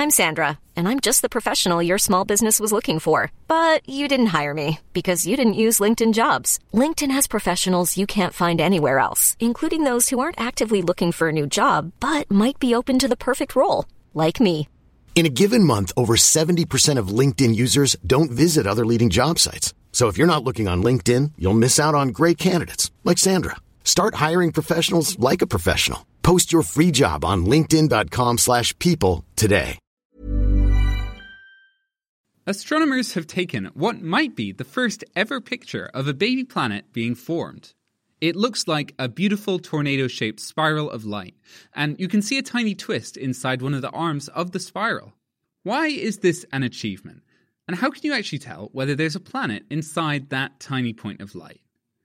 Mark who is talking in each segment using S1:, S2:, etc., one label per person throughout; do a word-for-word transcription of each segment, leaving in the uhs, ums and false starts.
S1: I'm Sandra, and I'm just the professional your small business was looking for. But you didn't hire me because you didn't use LinkedIn Jobs. LinkedIn has professionals you can't find anywhere else, including those who aren't actively looking for a new job, but might be open to the perfect role, like me.
S2: In a given month, over seventy percent of LinkedIn users don't visit other leading job sites. So if you're not looking on LinkedIn, you'll miss out on great candidates like Sandra. Start hiring professionals like a professional. Post your free job on linkedin.com slash people today.
S3: Astronomers have taken what might be the first ever picture of a baby planet being formed. It looks like a beautiful tornado-shaped spiral of light, and you can see a tiny twist inside one of the arms of the spiral. Why is this an achievement? And how can you actually tell whether there's a planet inside that tiny point of light?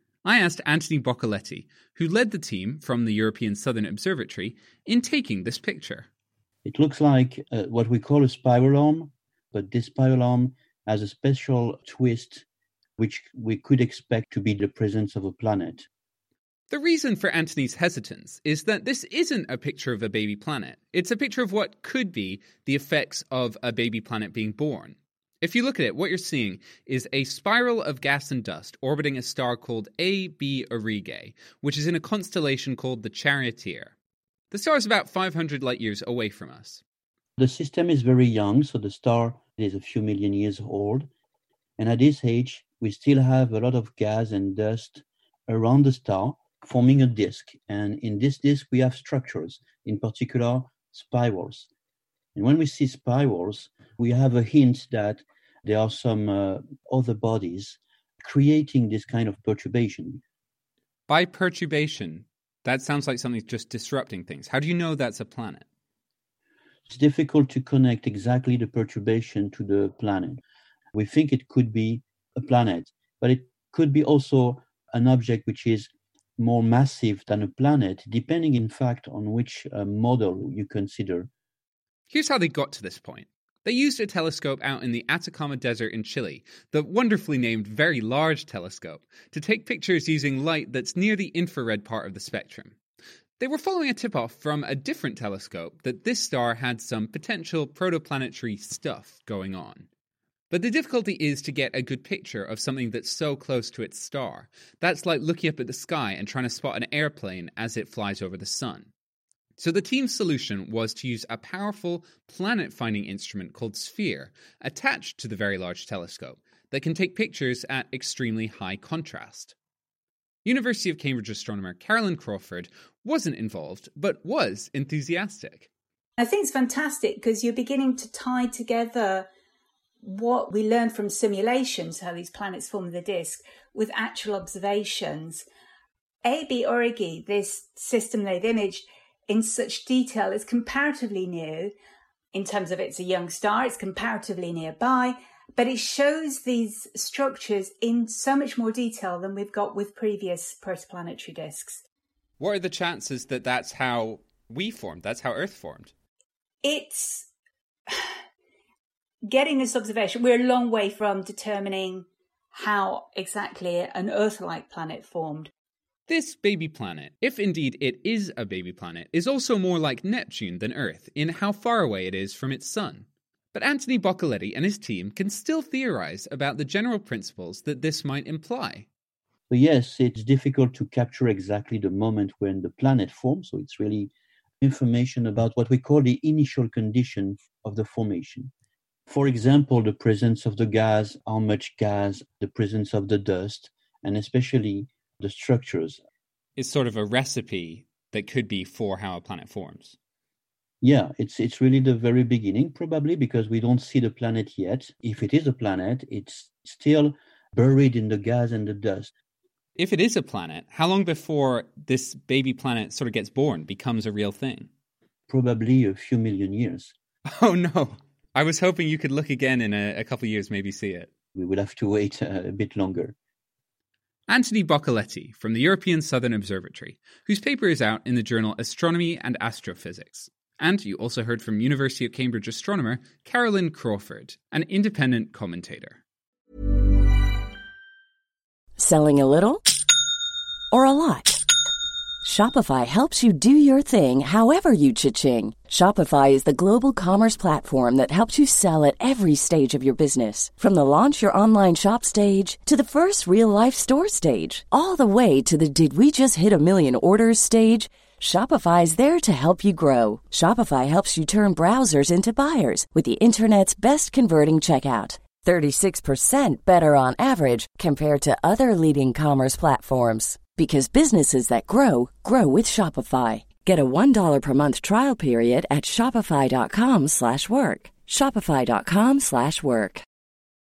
S3: I asked Anthony Boccoletti, who led the team from the European Southern Observatory, in taking this picture.
S4: It looks like uh, what we call a spiral arm, but this spiral arm has a special twist which we could expect to be the presence of a planet.
S3: The reason for Anthony's hesitance is that this isn't a picture of a baby planet. It's a picture of what could be the effects of a baby planet being born. If you look at it, what you're seeing is a spiral of gas and dust orbiting a star called A B Aurigae, which is in a constellation called the Charioteer. The star is about five hundred light years away from us.
S4: The system is very young, so the star is a few million years old. And at this age, we still have a lot of gas and dust around the star, forming a disk. And in this disk, we have structures, in particular spirals. And when we see spirals, we have a hint that there are some uh, other bodies creating this kind of perturbation.
S3: By perturbation, that sounds like something just disrupting things. How do you know that's a planet?
S4: It's difficult to connect exactly the perturbation to the planet. We think it could be a planet, but it could be also an object which is more massive than a planet, depending in fact on which uh, model you consider.
S3: Here's how they got to this point. They used a telescope out in the Atacama Desert in Chile, the wonderfully named Very Large Telescope, to take pictures using light that's near the infrared part of the spectrum. They were following a tip-off from a different telescope that this star had some potential protoplanetary stuff going on. But the difficulty is to get a good picture of something that's so close to its star. That's like looking up at the sky and trying to spot an airplane as it flies over the sun. So the team's solution was to use a powerful planet-finding instrument called SPHERE, attached to the Very Large Telescope, that can take pictures at extremely high contrast. University of Cambridge astronomer Carolyn Crawford wasn't involved, but was enthusiastic.
S5: I think it's fantastic because you're beginning to tie together what we learned from simulations, how these planets form the disk, with actual observations. A B Aurigae, this system they've imaged in such detail, is comparatively new. In terms of it's a young star, it's comparatively nearby, but it shows these structures in so much more detail than we've got with previous protoplanetary disks.
S3: What are the chances that that's how we formed, that's how Earth formed?
S5: It's getting this observation. We're a long way from determining how exactly an Earth-like planet formed.
S3: This baby planet, if indeed it is a baby planet, is also more like Neptune than Earth in how far away it is from its sun. But Anthony Boccoletti and his team can still theorize about the general principles that this might imply.
S4: So yes, it's difficult to capture exactly the moment when the planet formed, so it's really information about what we call the initial condition of the formation. For example, the presence of the gas, how much gas, the presence of the dust, and especially the structures.
S3: It's sort of a recipe that could be for how a planet forms.
S4: Yeah, it's it's really the very beginning, probably because we don't see the planet yet. If it is a planet, it's still buried in the gas and the dust.
S3: If it is a planet, how long before this baby planet sort of gets born, becomes a real thing?
S4: Probably a few million years.
S3: Oh no, I was hoping you could look again in a, a couple of years, maybe see it.
S4: We will have to wait uh, a bit longer.
S3: Anthony Boccoletti from the European Southern Observatory, whose paper is out in the journal Astronomy and Astrophysics. And you also heard from University of Cambridge astronomer Carolyn Crawford, an independent commentator.
S6: Selling a little or a lot? Shopify helps you do your thing however you cha-ching. Shopify is the global commerce platform that helps you sell at every stage of your business. From the launch your online shop stage to the first real-life store stage, all the way to the did we just hit a million orders stage. Shopify is there to help you grow. Shopify helps you turn browsers into buyers with the internet's best converting checkout. thirty-six percent better on average compared to other leading commerce platforms. Because businesses that grow, grow with Shopify. Get a one dollar per month trial period at shopify.com slash work. Shopify.com slash work.